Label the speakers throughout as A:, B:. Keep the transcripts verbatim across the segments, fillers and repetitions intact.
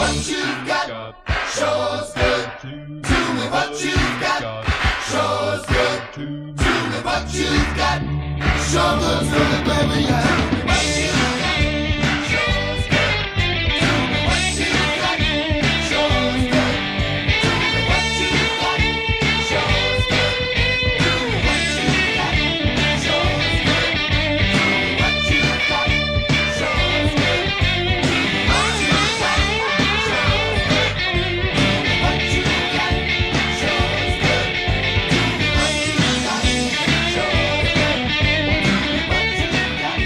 A: what you got. Shows good. Tell me what you got. Shows good. Tell me what you got. Show good to the baby. Yeah. What you got. Shows good. Tell me what you got. Shows good. Tell me what you got. Shows good. Tell me what you got. Shows good. Tell me what you got. Shows good. What you got. Shows good. What you got. Shows good. What you got. Shows good. What you got.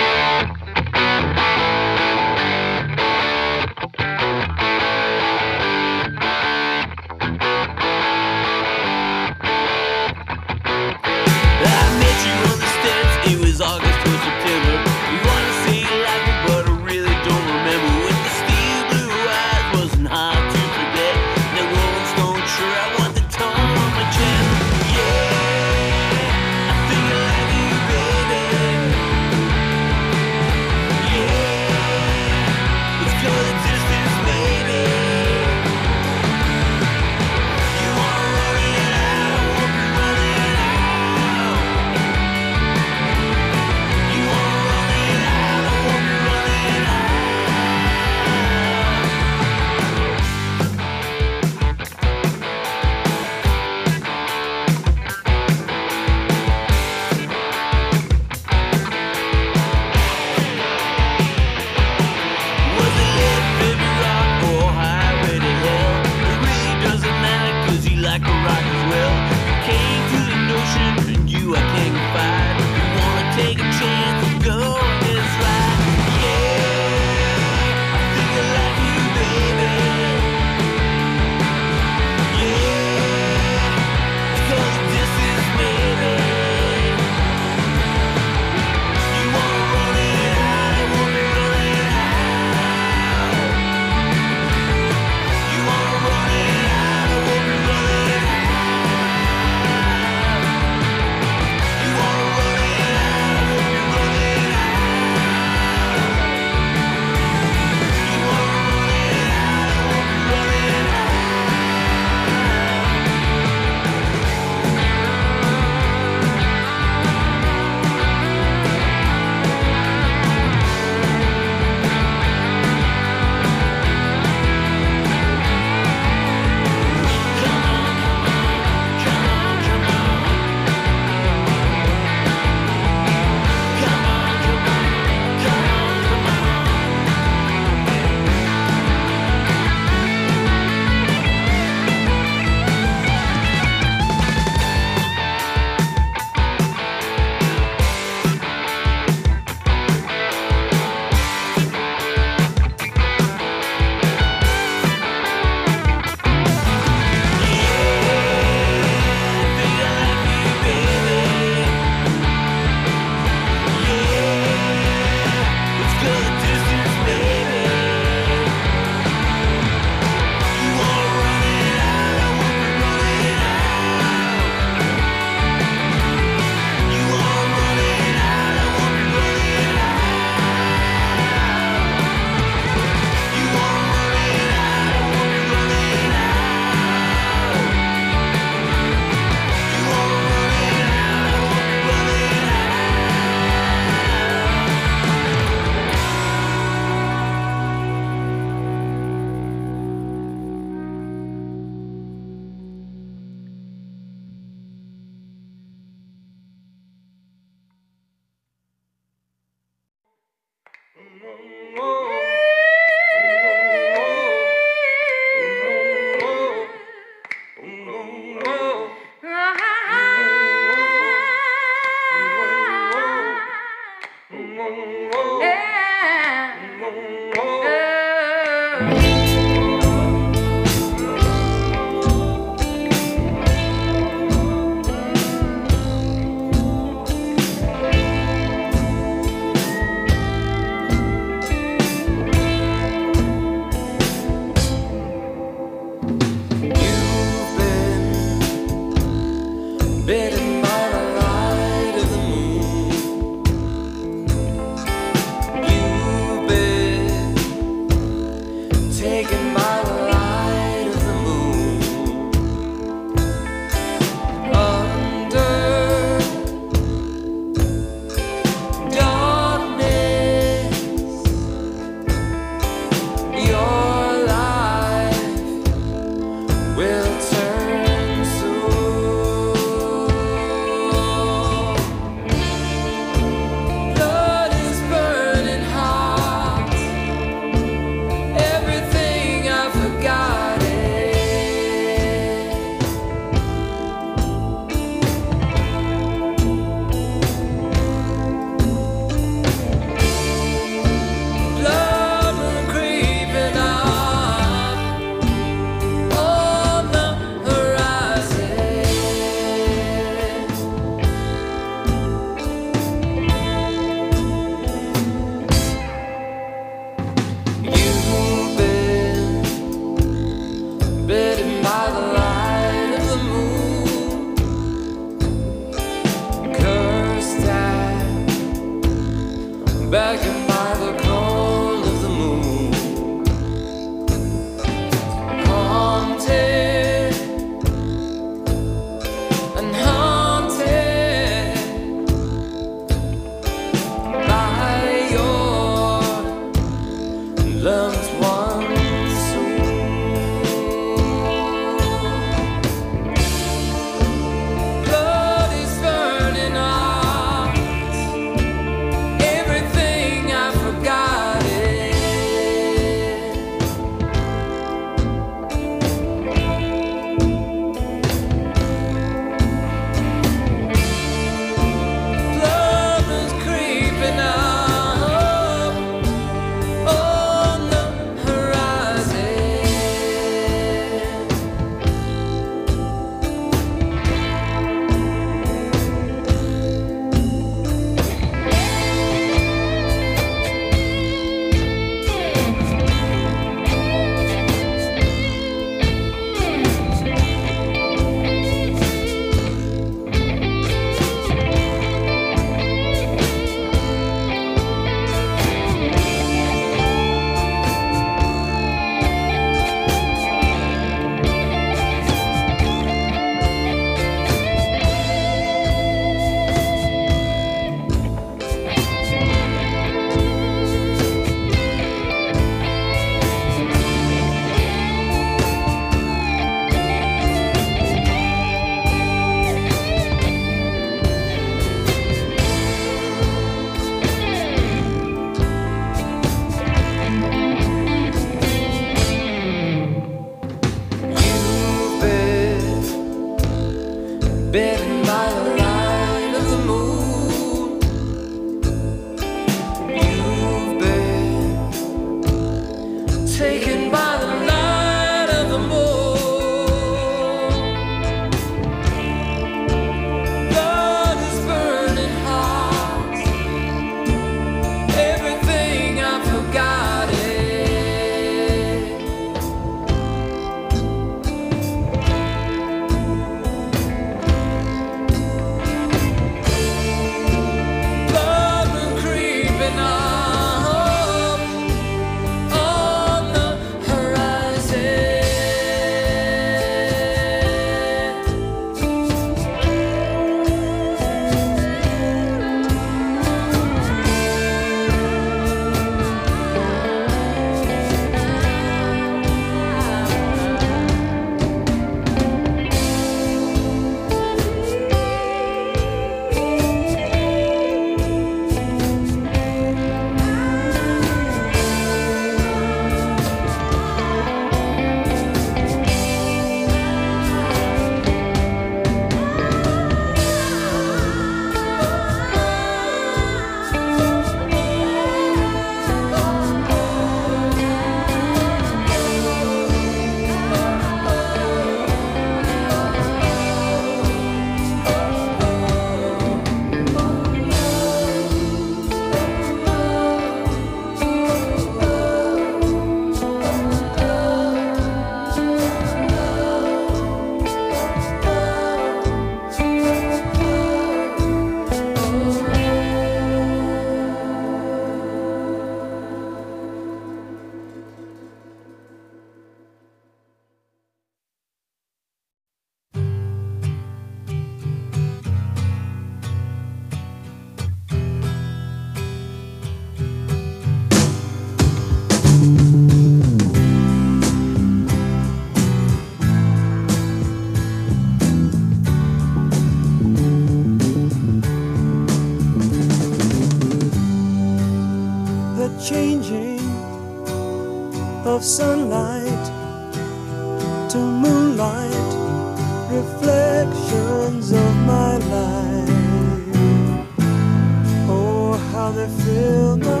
B: of sunlight to moonlight, reflections of my life. Oh, how they fill my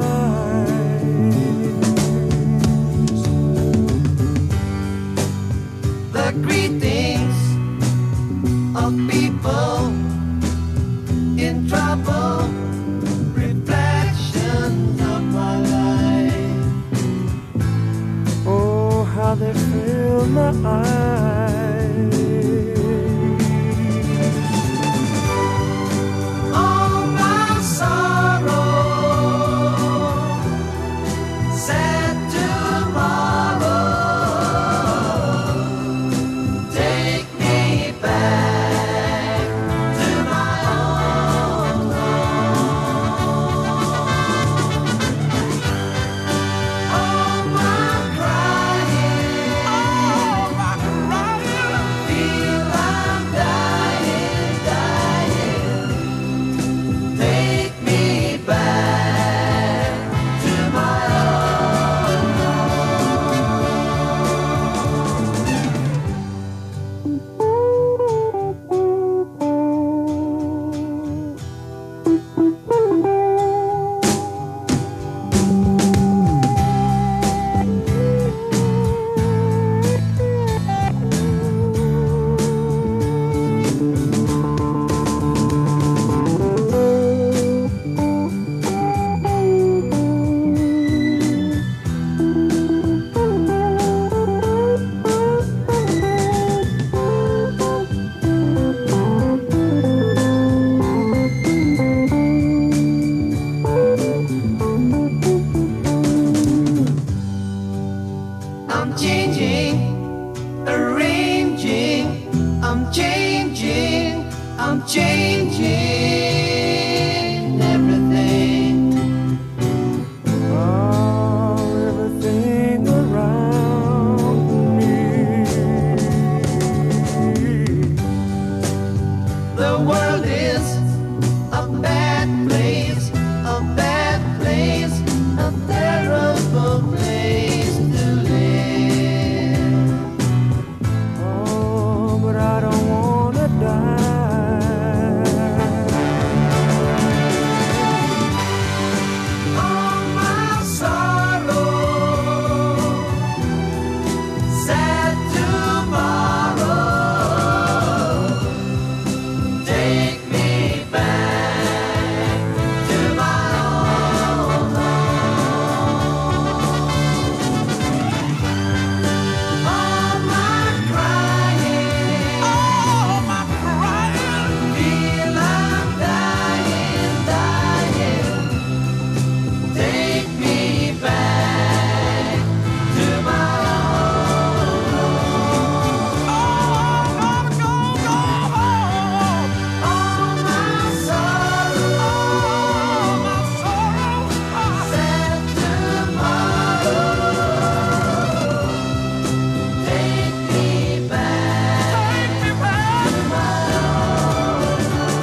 B: eyes. The greetings of people in trouble, reflections of my life. Oh, how they fill my eyes. All my sorrow, sad tomorrow, take me back to my own home. All my crying, all my crying, feel I'm dying, dying. Take me back to my own I'm changing, arranging, I'm changing, I'm changing everything. Oh, everything around me. The world is a bad place, a bad place, a terrible place to live. Oh, but I don't wanna die. All my sorrow, sad tomorrow, take me back to my own home. All my crying, all my crying, feel I'm dying, dying. Take me back to my own home. Oh, no, no, no. All my sorrow, all my sorrow, sad tomorrow. Take me back, take me back to my own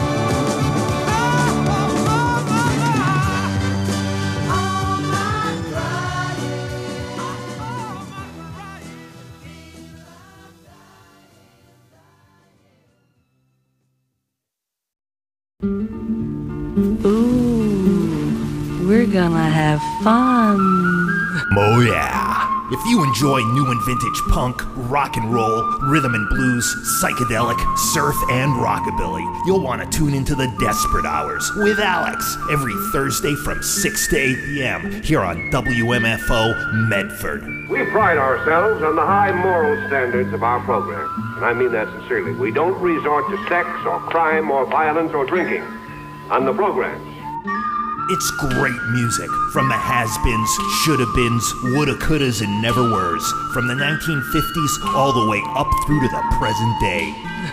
B: home. All my crying, all my crying.
C: Ooh, we're gonna have fun.
D: Oh yeah! If you enjoy new and vintage punk, rock and roll, rhythm and blues, psychedelic, surf, and rockabilly, you'll want to tune into the Desperate Hours with Alex every Thursday from six to eight p.m. here on W M F O Medford.
E: We pride ourselves on the high moral standards of our program, and I mean that sincerely. We don't resort to sex or crime or violence or drinking on the programs.
D: It's great music from the has-beens, shoulda-beens, woulda-couldas, and never-weres, from the nineteen fifties all the way up through to the present day.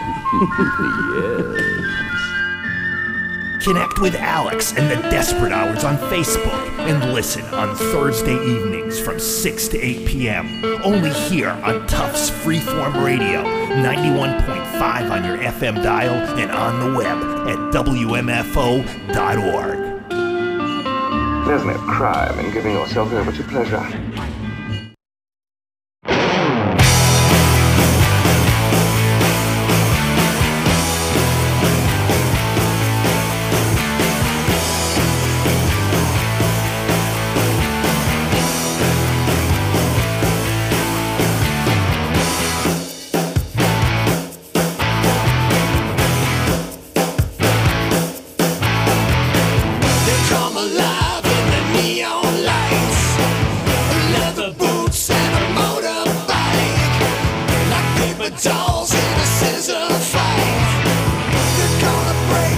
D: Yes. Connect with Alex and the Desperate Hours on Facebook and listen on Thursday evenings from six to eight p.m. only here on Tufts Freeform Radio, ninety-one point five on your F M dial and on the web at W M F O dot org.
F: There's no crime in giving yourself over to pleasure.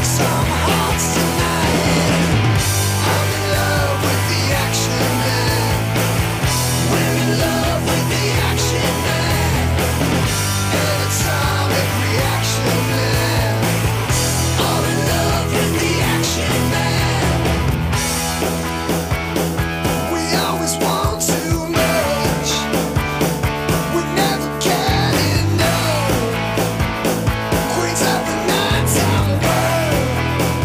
F: Queens of the nighttime world.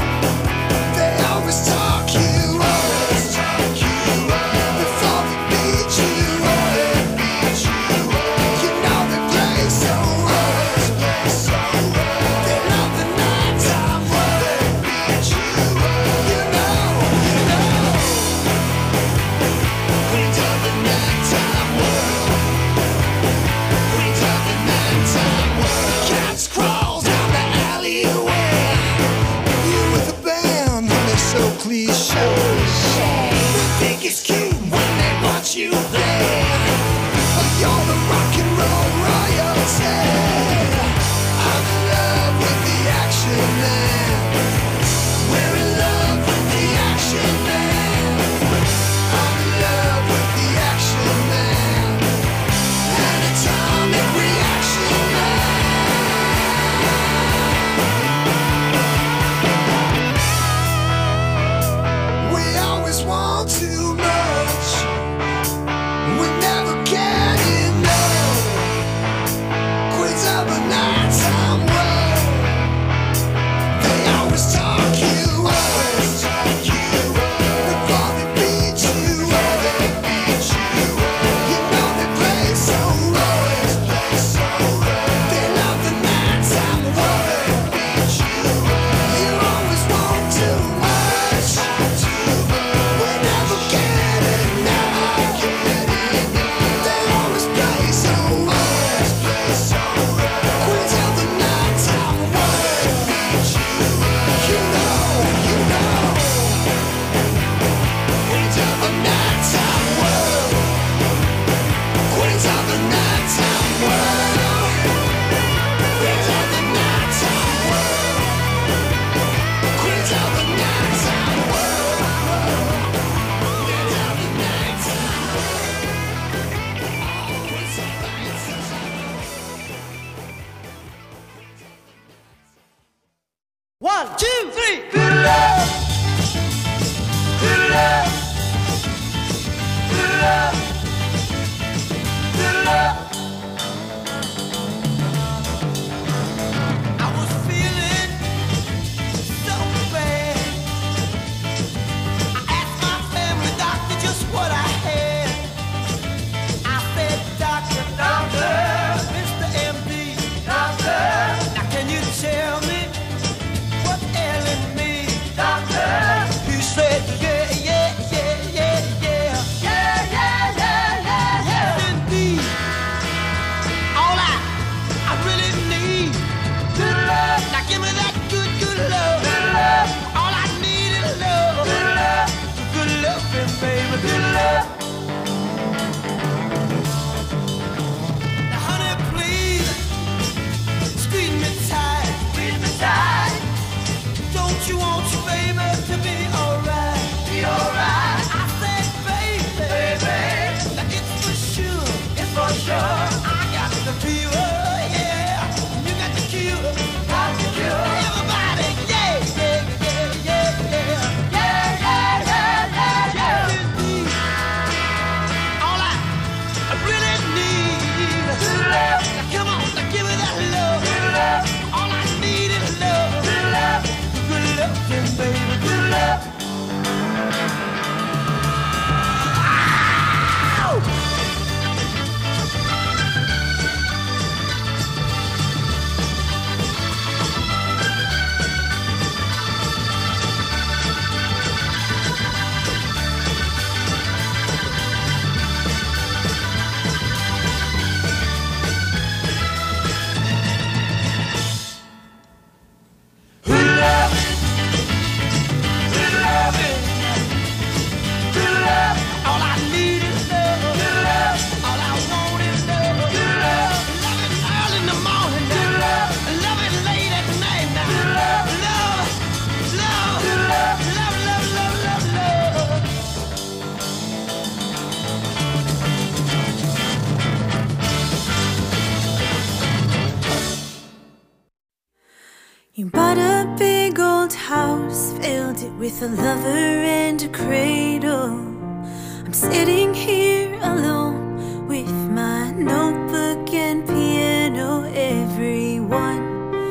F: a big old house, filled it with a lover and a cradle. I'm sitting here alone with my notebook and piano. Everyone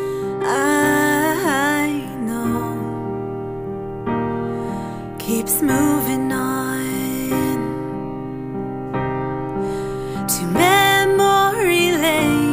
F: I know keeps moving on to memory lane.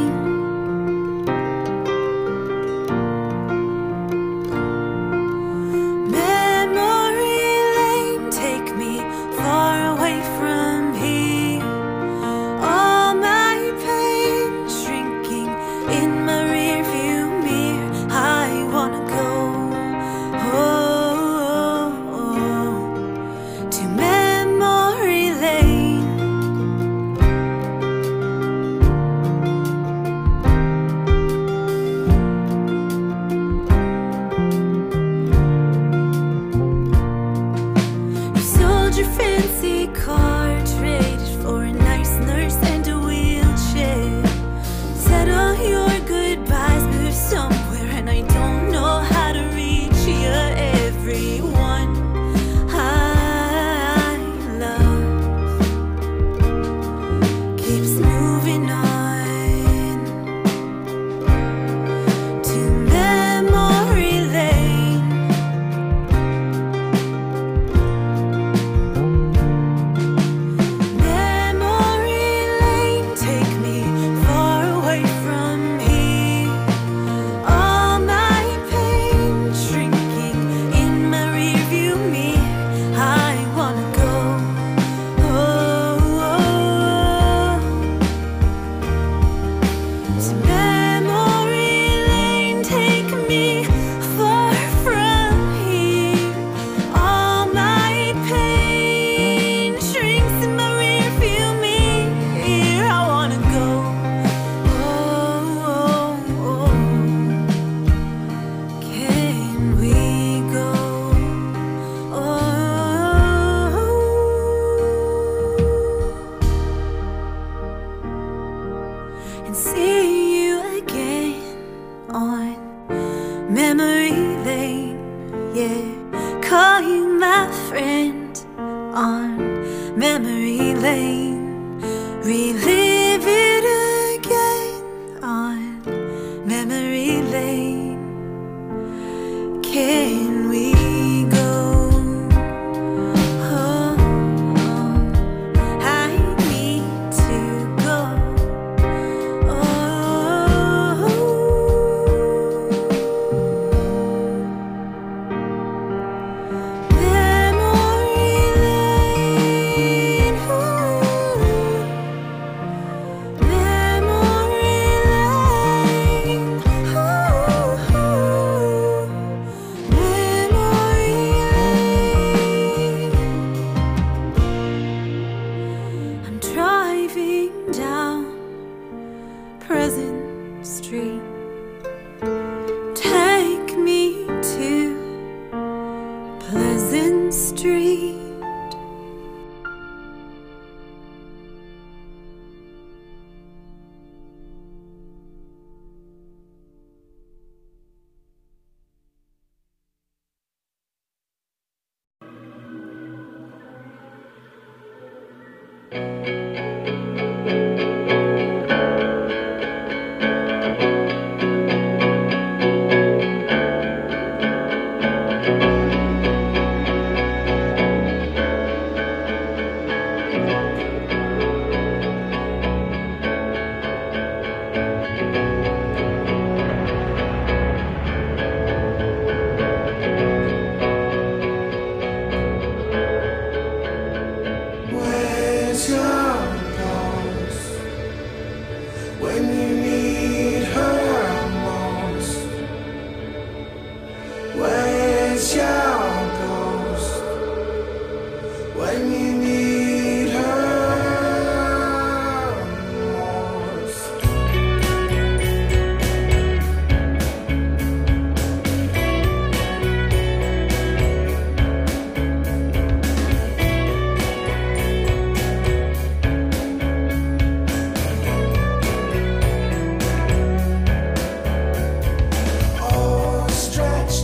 B: Stretch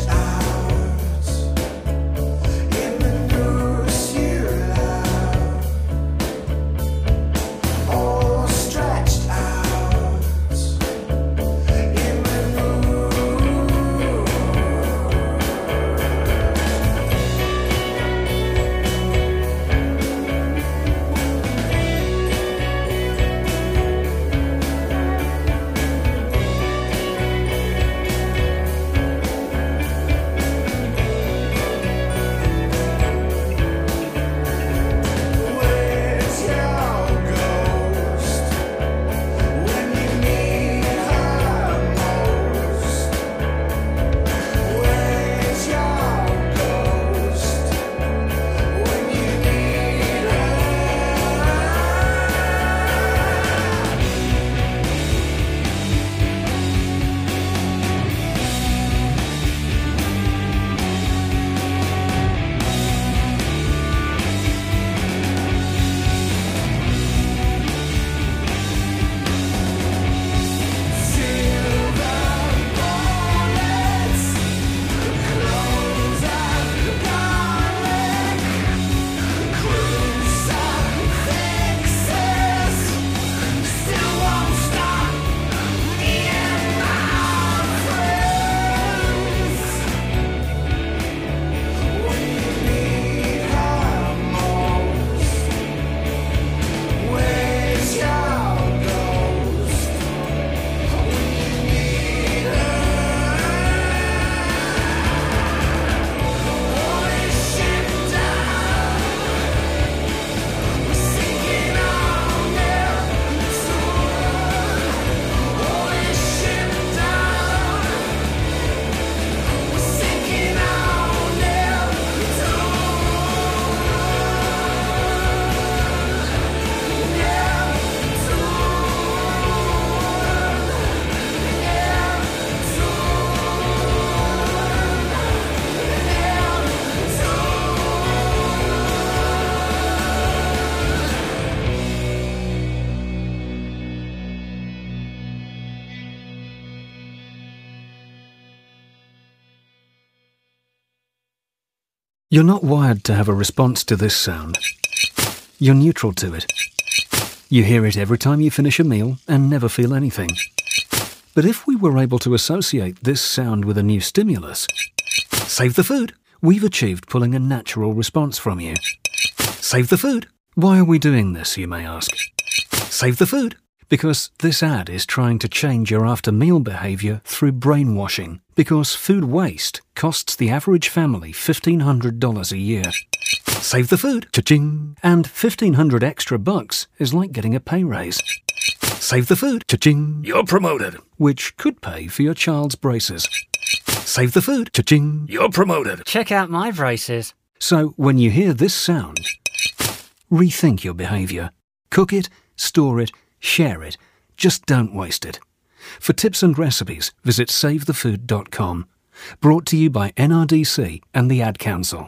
G: You're not wired to have a response to this sound. You're neutral to it. You hear it every time you finish a meal and never feel anything. But if we were able to associate this sound with a new stimulus, save the food, we've achieved pulling a natural response from you. Save the food. Why are we doing this, you may ask? Save the food. Because this ad is trying to change your after-meal behaviour through brainwashing. Because food waste costs the average family fifteen hundred dollars a year. Save the food. Cha-ching. And fifteen hundred extra bucks is like getting a pay raise. Save the food. Cha-ching. You're promoted. Which could pay for your child's braces. Save the food. Cha-ching. You're promoted.
H: Check out my braces.
G: So when you hear this sound, rethink your behaviour. Cook it, store it, share it. Just don't waste it. For tips and recipes, visit save the food dot com. Brought to you by N R D C and the Ad Council.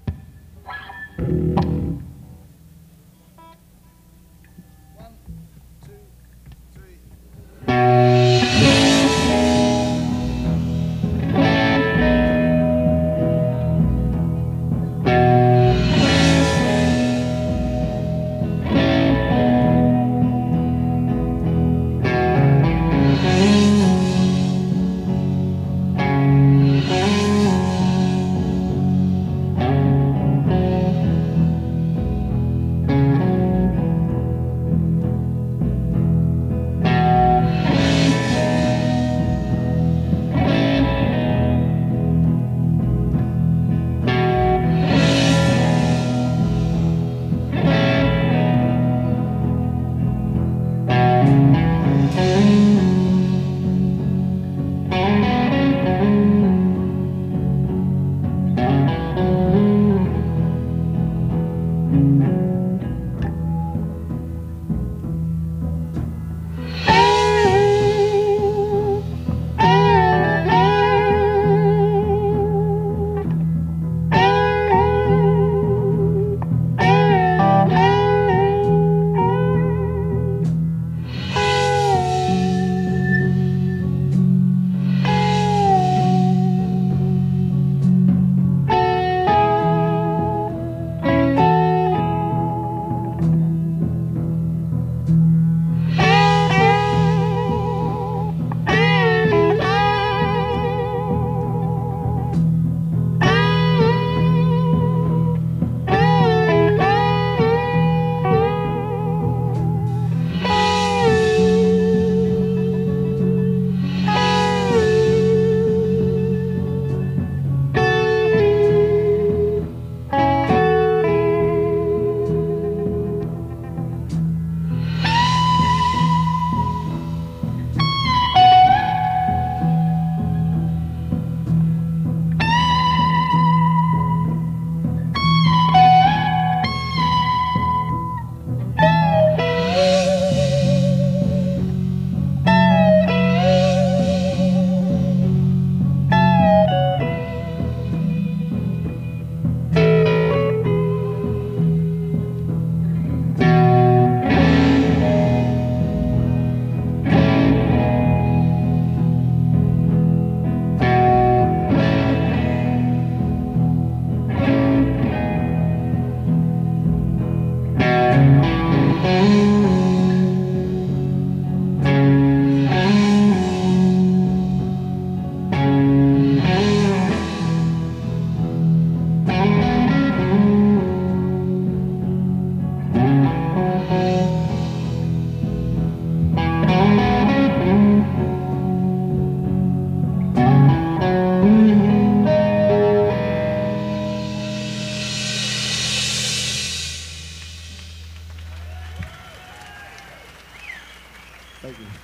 I: Thank you.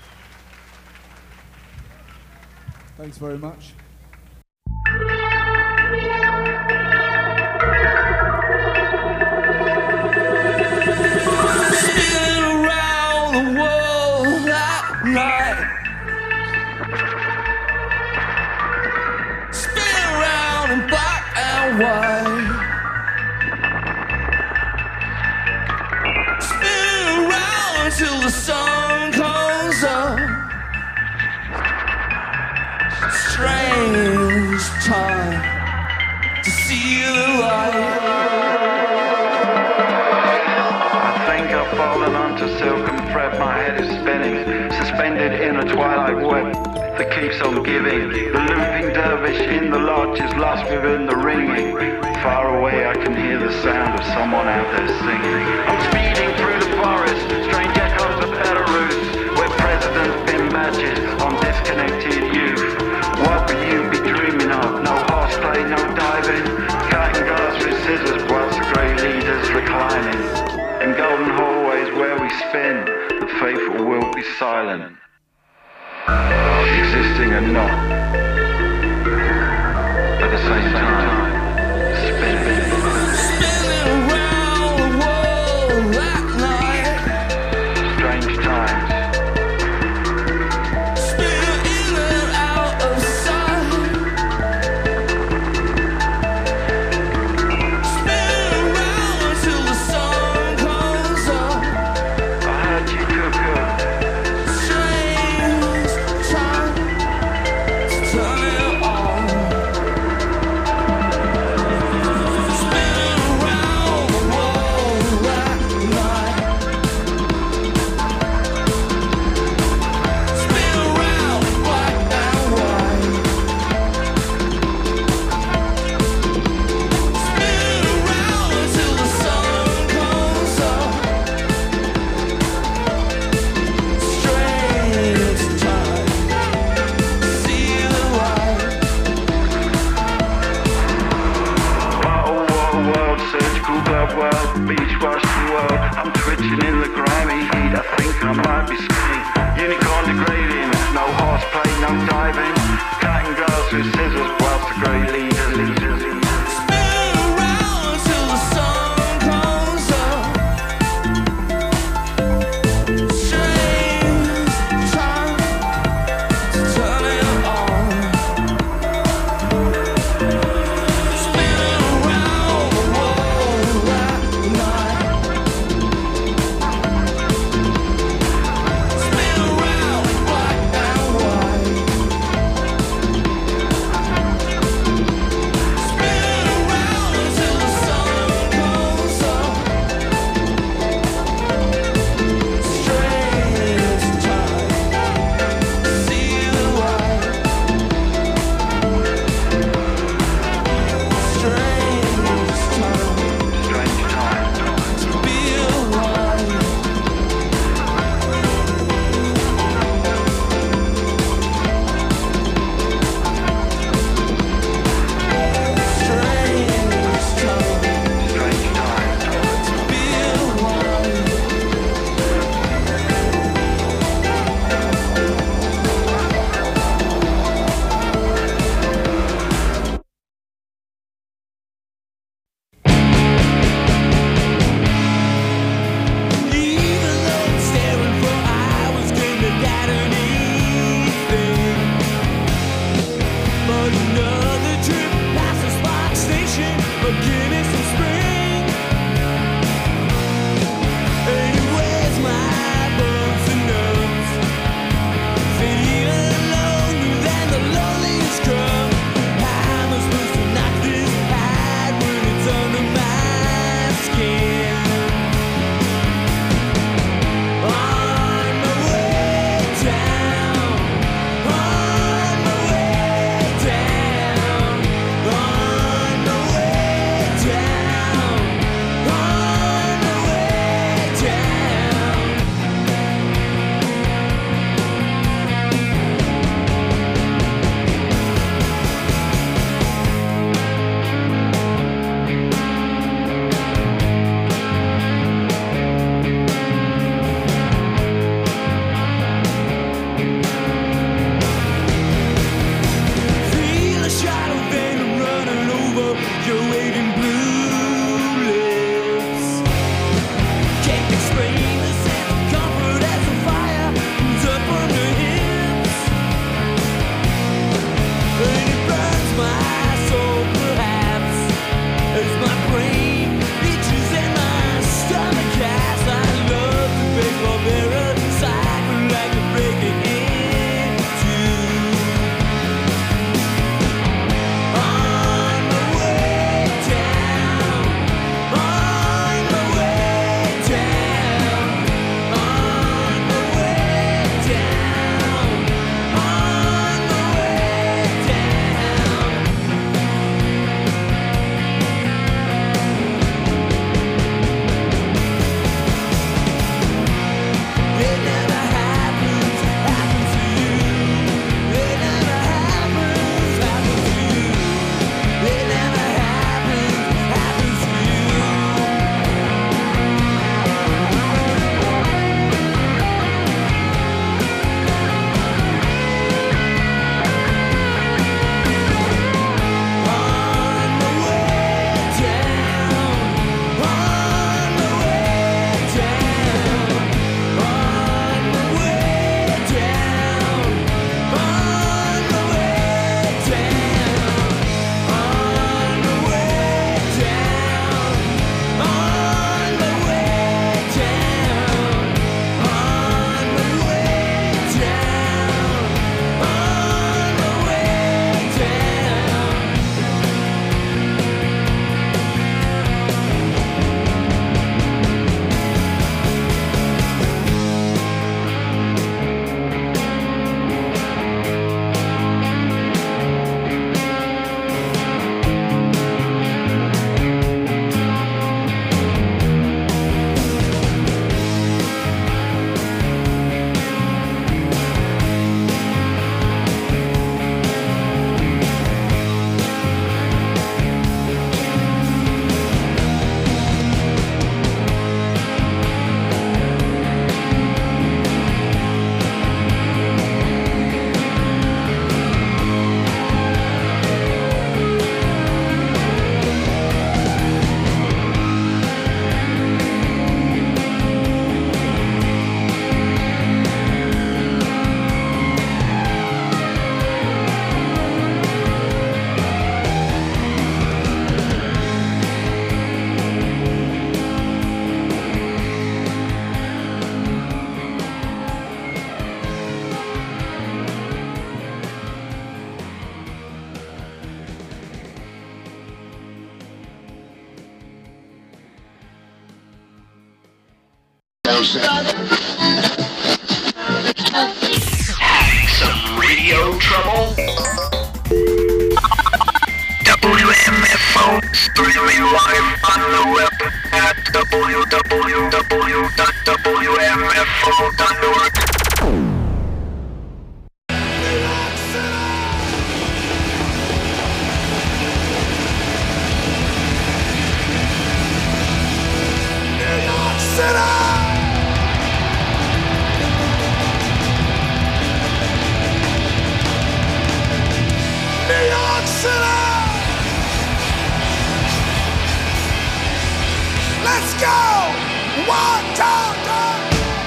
I: Thanks very much.
A: Spinning around the world at night. Spin around in black and white. Spin around until the sun comes up. Strange time to see the light.
H: in a twilight web that keeps on giving. The looping dervish in the lodge is lost within the ringing. Far away I can hear the sound of someone out there singing. I'm speeding through the forest, strange echoes of Belarus, where presidents pin badges on disconnected youth. What will you be dreaming of? No horseplay, no diving, cutting glass with scissors whilst the grey leaders reclining. In golden hallways where we spin, the faithful will be silent, existing and not, at the same time, spinning. Spinning around the world that night. Strange times. Spinning in and out of sight. Spinning around until the sun comes up. I heard you took a strange time to turn it on. Spinning around the world that night. Spin around black and white. Spin around until the sun comes up. Strange time, see the light. Bottle water world, surgical glove world, beach wash the world. I'm twitching in the grimy heat, I think I might be skiing. Unicorn degrading, no horseplay, no diving, cutting grass with scissors whilst the grey leaders leaders. Spin around until the sun comes up. Strange time to turn it on. Spinning around the world that night. Spin around black and white.
J: Having some radio trouble? W M F O, streaming live on the web at w w w dot w m f o dot org.
A: Let's go! One, two, three!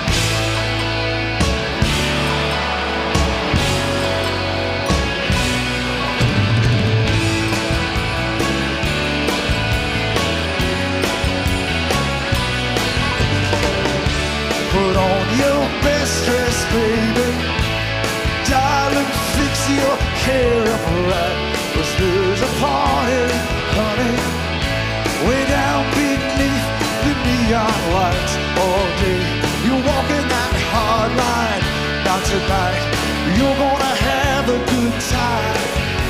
A: Put on your best dress, baby. Darling, fix your hair up right. 'Cause there's a party, honey, way down beneath the neon lights all day. You're walking that hard line. Now tonight, you're gonna have a good time.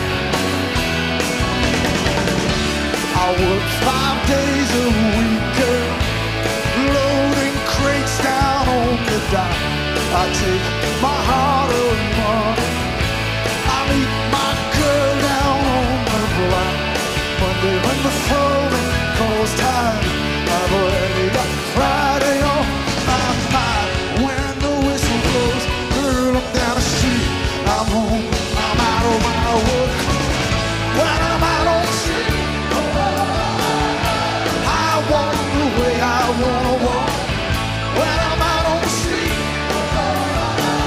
A: I work five days a week, girl, loading crates down on the dock. I take my heart of money. I meet my girl down on the block. Monday when the phone calls time, I've already got Friday on my mind. When the whistle blows, girl, I'm down the street. I'm home, I'm out of my work. When I'm out on the street, I walk the way I wanna walk. When I'm out on the street,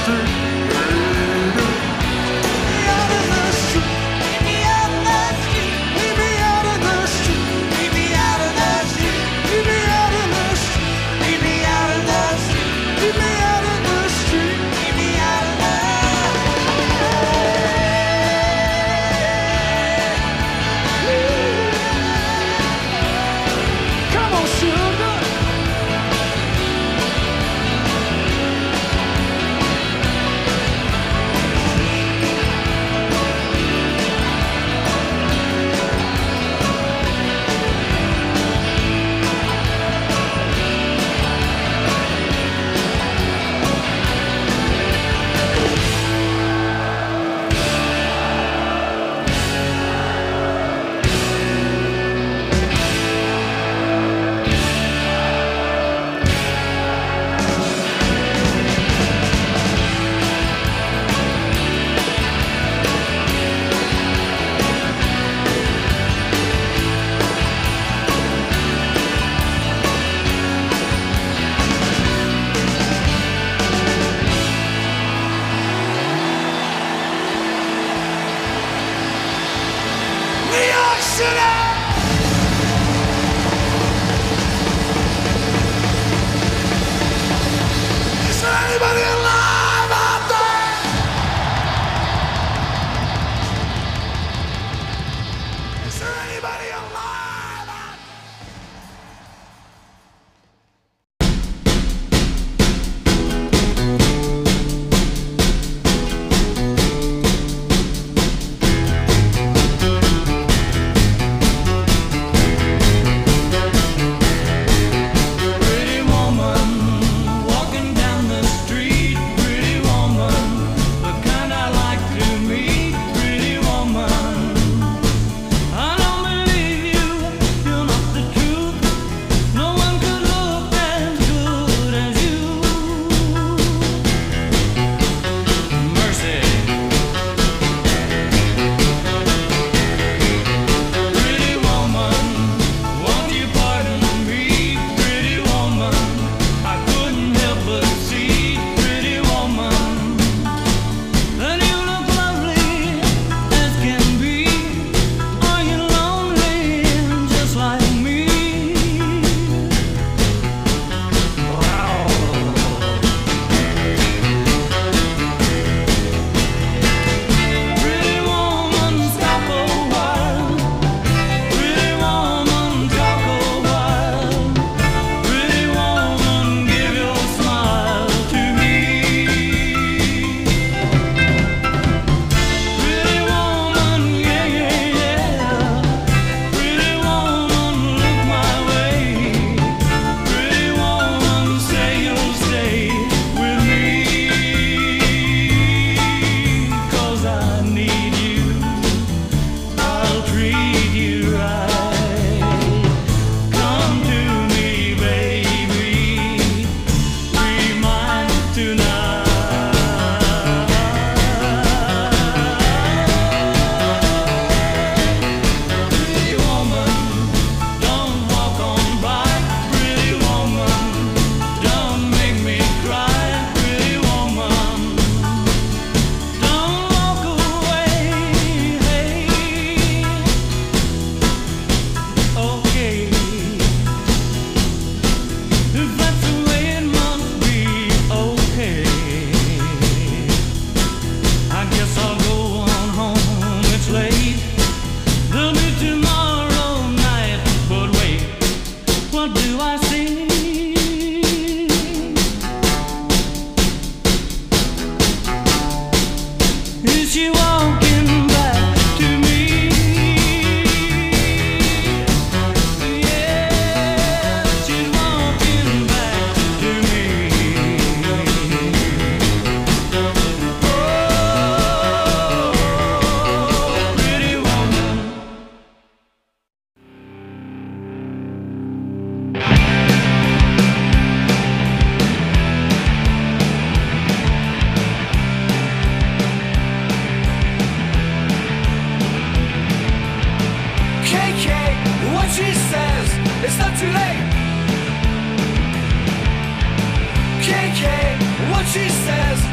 K: She says it's not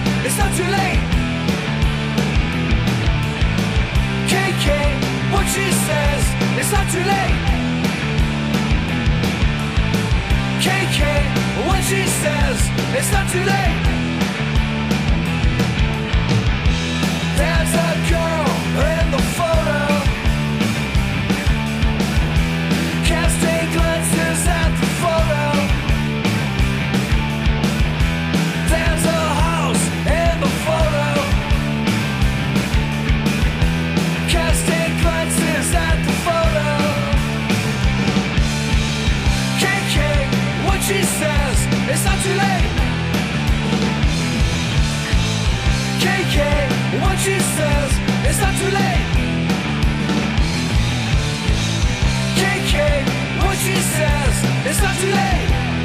K: not too late. K K, what she says, it's not too late. K K, what she says, it's not too late. There's a girl in the photo, casting glances at the photo. There's a house in the photo, casting glances at the photo. K K, what she says, it's not too late. K K, what she says, it's not too late. K K, what she says, it's not too late.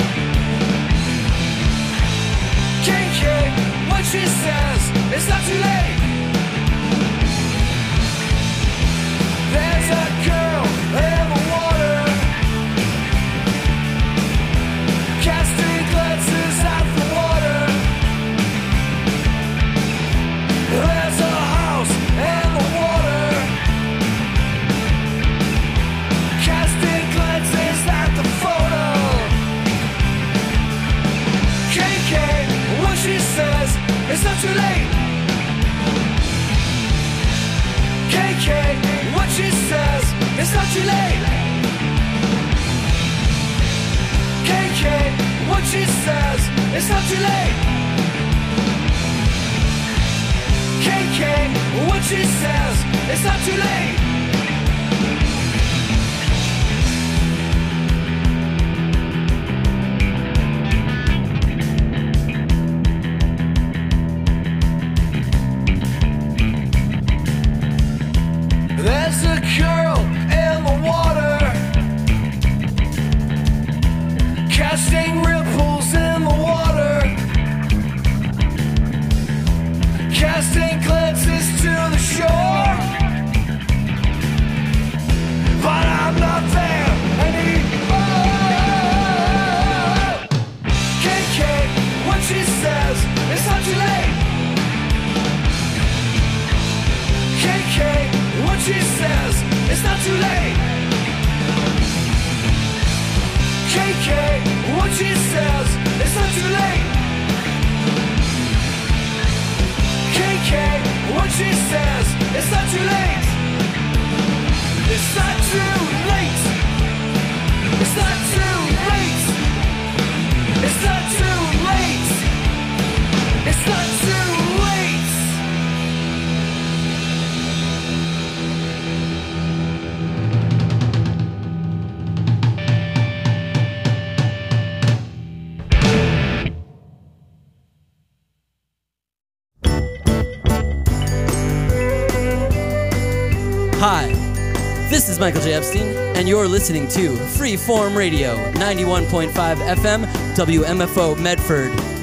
K: K K, what she says, it's not too late. There's a girl in the water, casting glances at the water. There's a house in the water, casting glances at the photo. K K, what she says, it's not too late. K K, what she says, it's not too late. K K, what she says, it's not too late. K K, what she says, it's not too late. There's a girl in the water, casting ripples in the water, casting glances to the shore. But I'm not there anymore. K K, what she says, it's not too late. K K, what she says, it's not too late. K K, what she says, it's not too late. K K, what she says, it's not too late. It's not too late. It's not too late. It's not too late. It's not too late.
L: Hi, this is Michael J. Epstein, and you're listening to Freeform Radio, ninety-one point five F M, W M F O Medford.